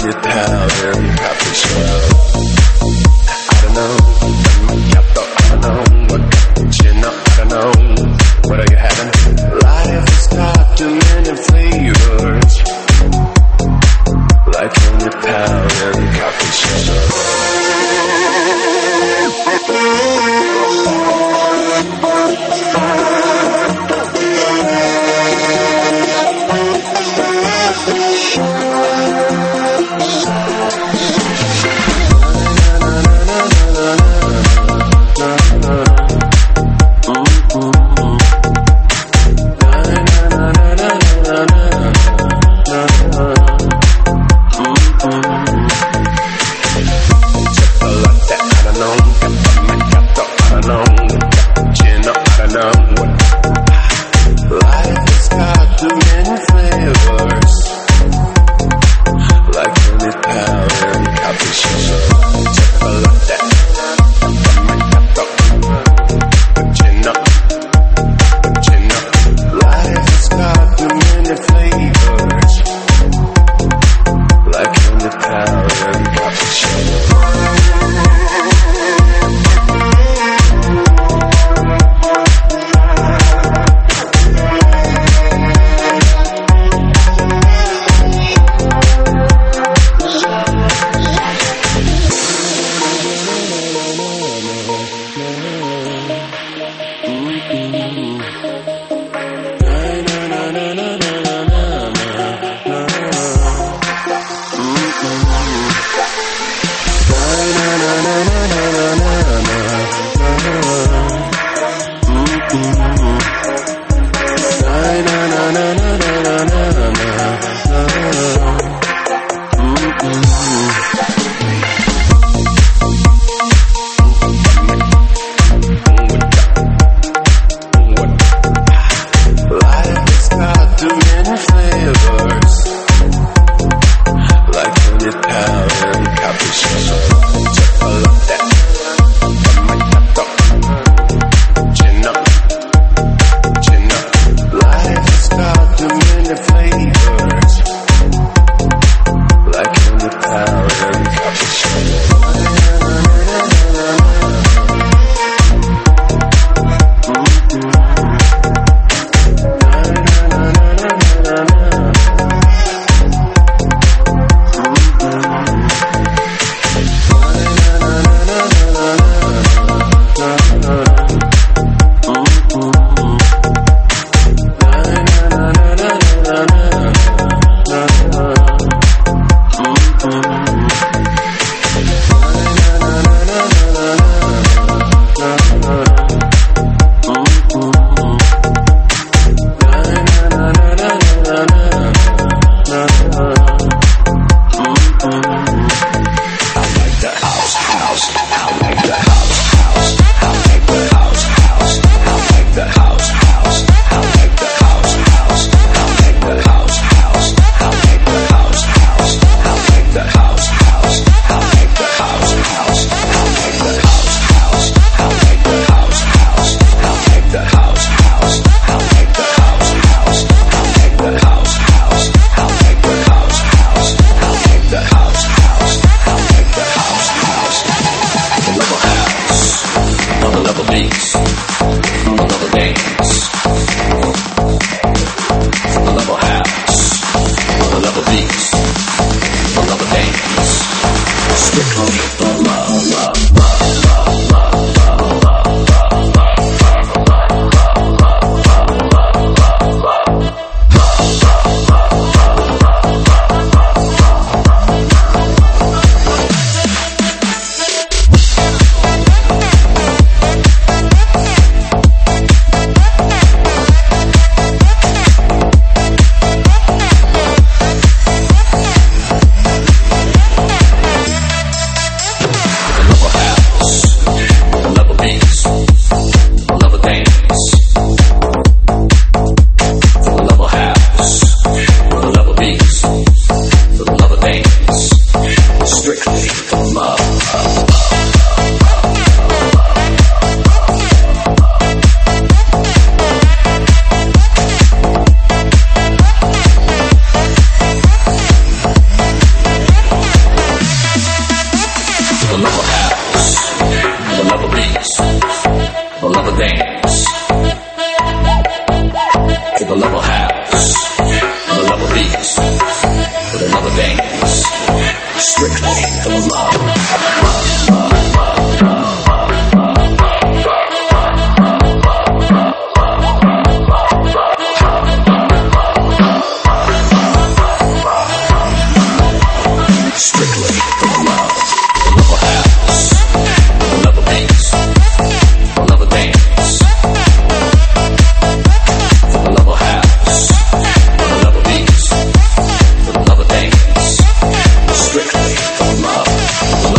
your pal in coffee shop. I don't know, macchiato, I don't know, what cappuccino, I don't know. What are you having? Life has got too many flavors. Like in your pal in coffee shop. Strictly for love. Strictly for love.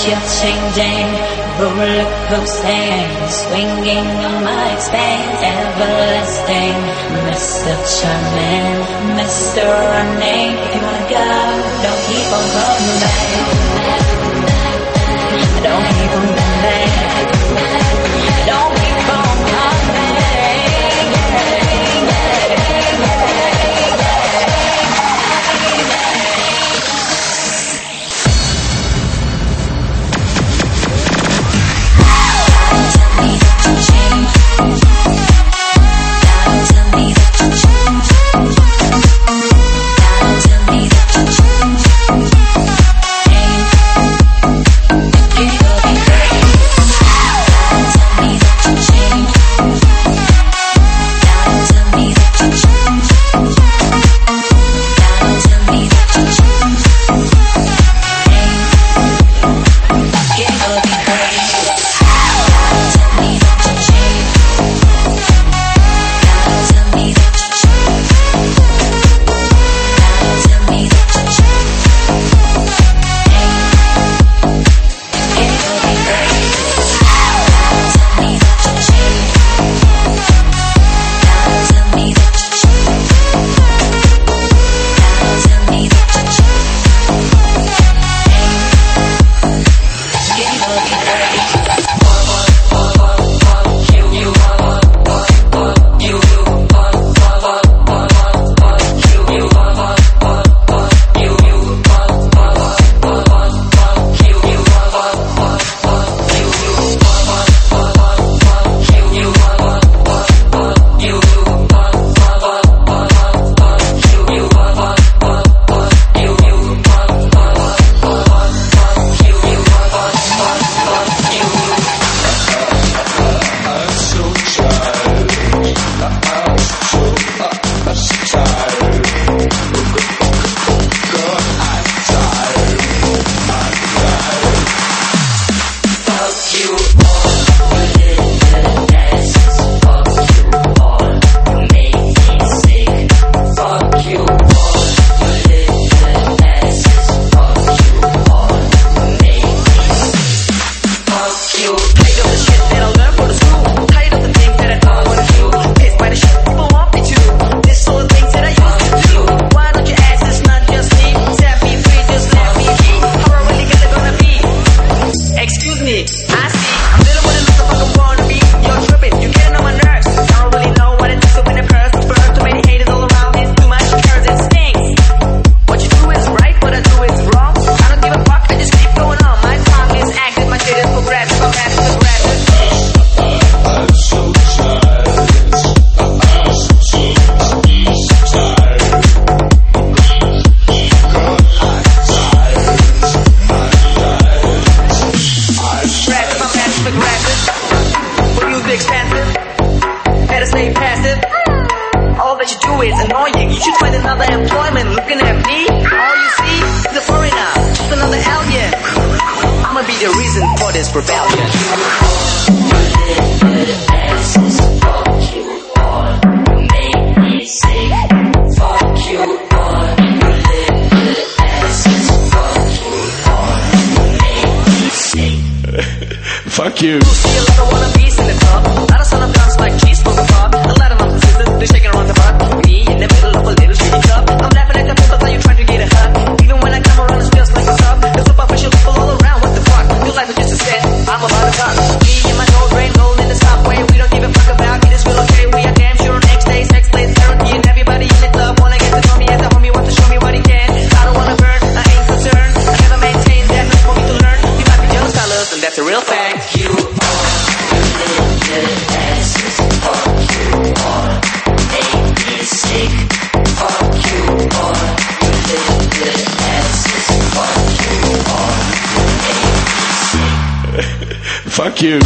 you're changing, roller coasting, swinging on my expanse, everlasting, Mr. Charming, Mr. Running. If you wanna go, don't keep on coming back. Don't keep on coming back. Don't keep on coming back. Fuck you. Fuck you.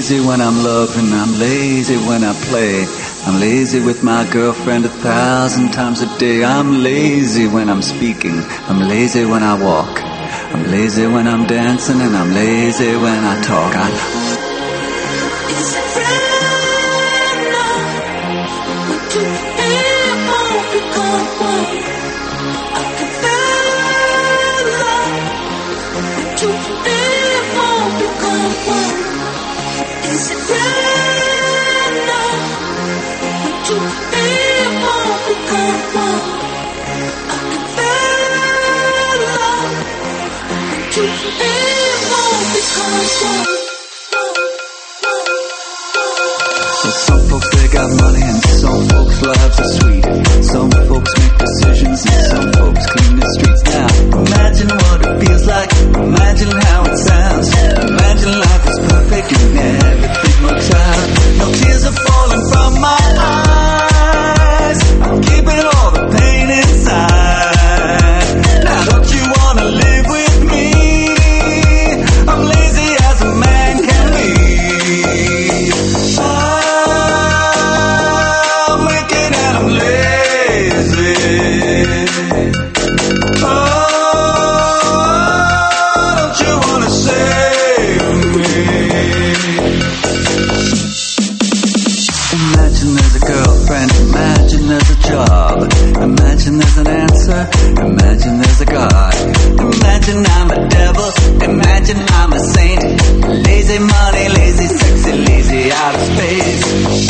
lazy when I'm loving, I'm lazy when I play. I'm lazy with my girlfriend 1,000 times a day. I'm lazy when I'm speaking, I'm lazy when I walk. I'm lazy when I'm dancing and I'm lazy when I talk. Is it real now? Would you ever become one? I can feel love. Would you ever become one? Is it real now? Would you ever become one? I can feel love. Would you ever become one? So some folks they got money and some folks lives are sweet. Some folks make decisions and some folks clean the streets. Now imagine what it feels like, imagine how it sounds. Imagine life is perfect and everything works out. No tears are falling from my eyes, I'm keeping all the pain inside. Now don't you wanna live with me? I'm lazy as a man can be. I'm wicked and I'm lazy. Oh, don't you wanna save me? Imagine there's a girlfriend, imagine there's a job, imagine there's an answer, imagine there's a God. Imagine I'm a devil, imagine I'm a saint. Lazy money, lazy sexy, lazy out of space.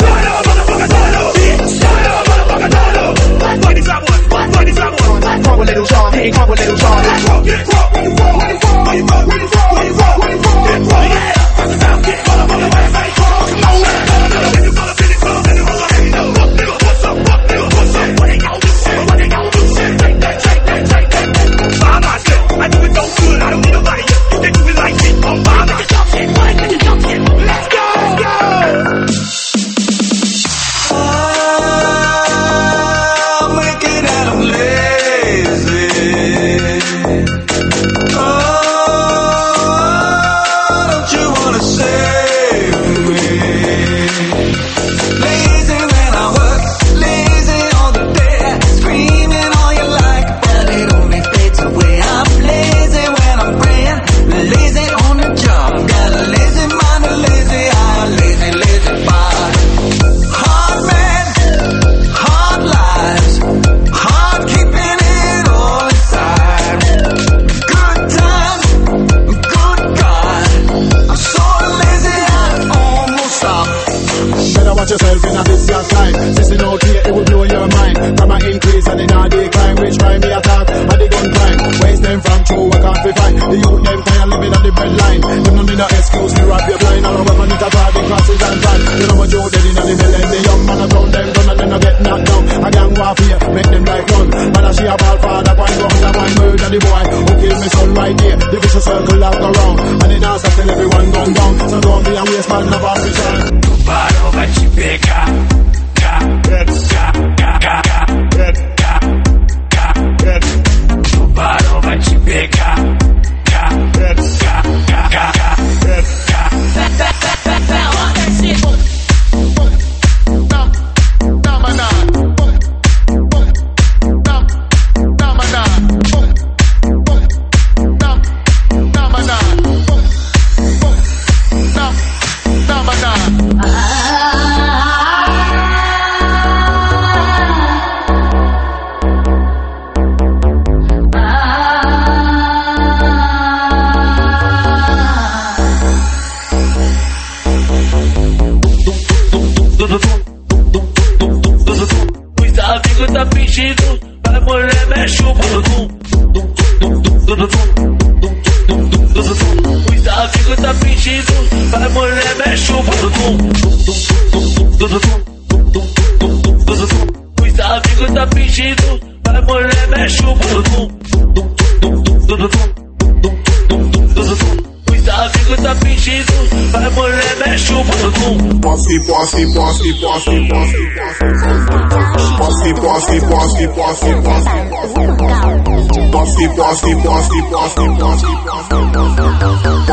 Come with little John, hey, come with little John. Get rock, where you from? Where you from? Where you from? Where you from? Where you from? Where you from? Get rock, yeah. From the south, get rock, from the west, hey, come on, come on. If you wanna feel it, come, then you already know. Fuck nigga, what's up? Fuck nigga, what's up? What they gon' do? Shit, what they gon' do? Shit, take that, take that, take that. By myself, I do it so good, I don't need nobody else. You can do it like shit, I'm by myself. Jump shit, what? Make it jump shit. Let's go, let's go. I'm wicked and I'm lazy. Oh, don't you wanna save me? Lazy when I work, lazy all the day, screaming all you like, but it only fades away. I'm lazy when I'm praying, lazy on the job, got a lazy mind, a lazy eye, lazy, lazy body. Hard man, hard lives, hard keeping it all inside. Good times, good God, I'm so lazy I almost stop. Better watch yourself in a this year's time. Listen out here, it will blow your mind. From an increase and in a decline, which crime me attack, and the gun crime. Waste them from true, I can't be fine. The youth them tired living on the bread line. Them no need no excuse, they rap your blind. All over it apart, the crosses and time. You know what you dead in the middle, the young man around them done and them no get knocked down. A gang warfare, make them like run. Man a she a ball father, one guns and one murder the boy who killed me son right here. The vicious circle out around, and it answer till everyone gone down. So don't be a waste man, never return. Tubarão vai te pegar, tubarão vai te pegar, os amigos tá fingindo, vai mulher mexe o bumbum. Os amigos tá fingindo, vai mulher mexe o bumbum. Os amigos tá fingindo, vai mulher mexe o bumbum. Os amigos tá fingindo, vai mulher mexe o bumbum. Bossy, bossy, bossy, bossy, bossy, bossy, bossy, bossy, bossy, bossy, bossy, bossy, bossy, bossy, bossy, bossy, bossy.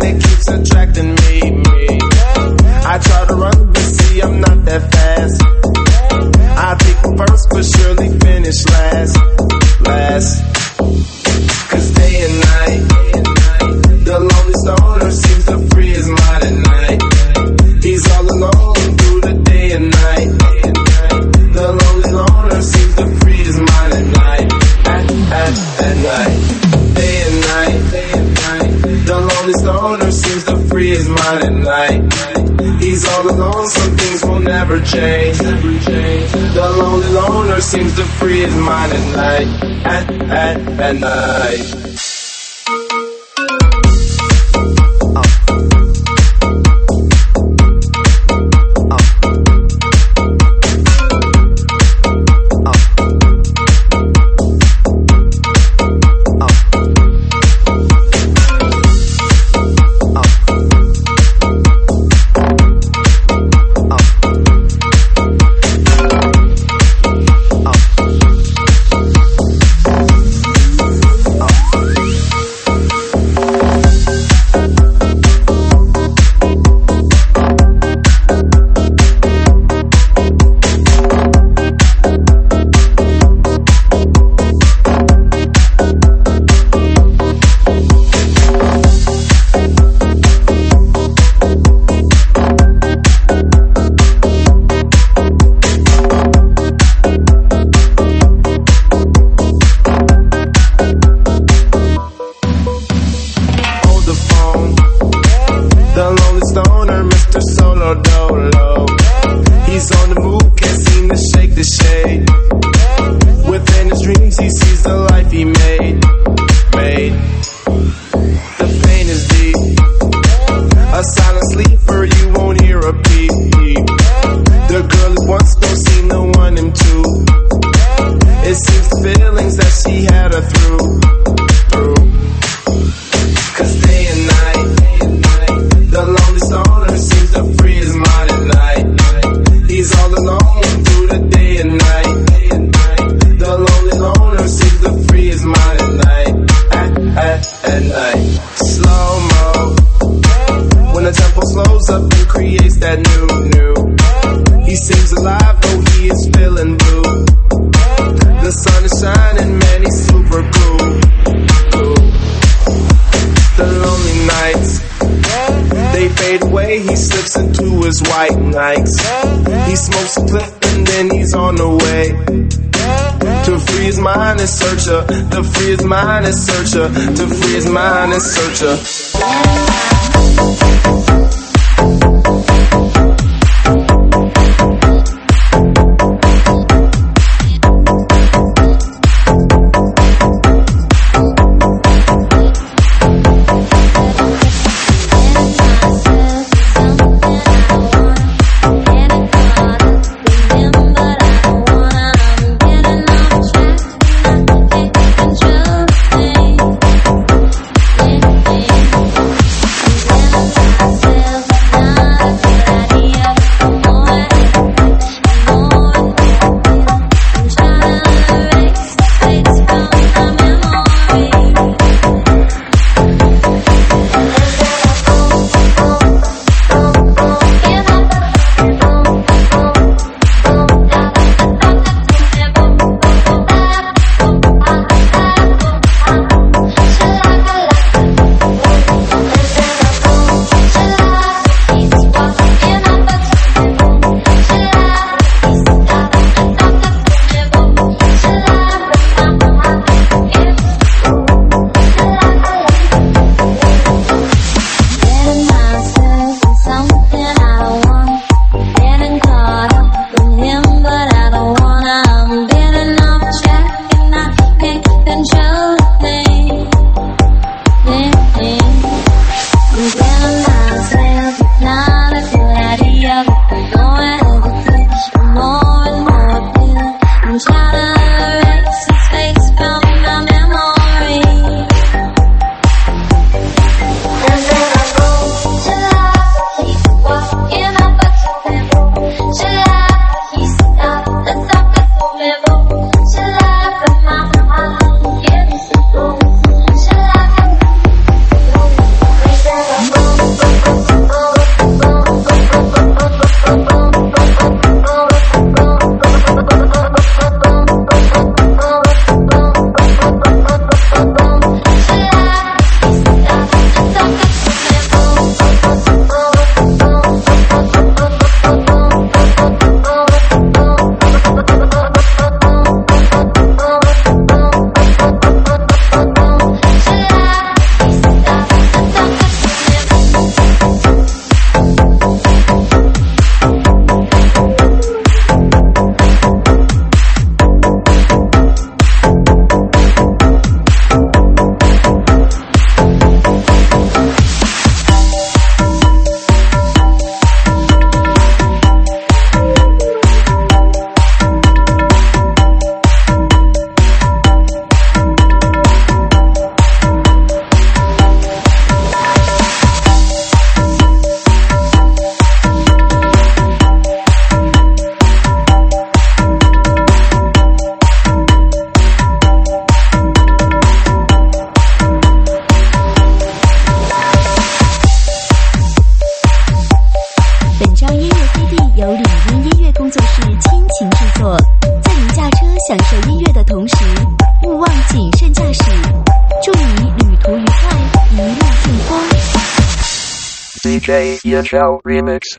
and it keeps attracting me. I try to run, but see I'm not that fast. I pick first, but surely finish last. Cause day and night, the lonely stoner seems to free his mind at night. He's all alone through the day and night. The lonely loner seems to free his mind at night. At night, day and night, the lonely stoner seems to free his mind at night. He's all alone, some things will never change. The lonely loner seems to free his mind at night. At night. To free his mind is searcher. To free his mind is searcher. 享受音乐的同时，勿忘谨慎驾驶。祝你旅途愉快，一路顺风。 DJ EHL Remix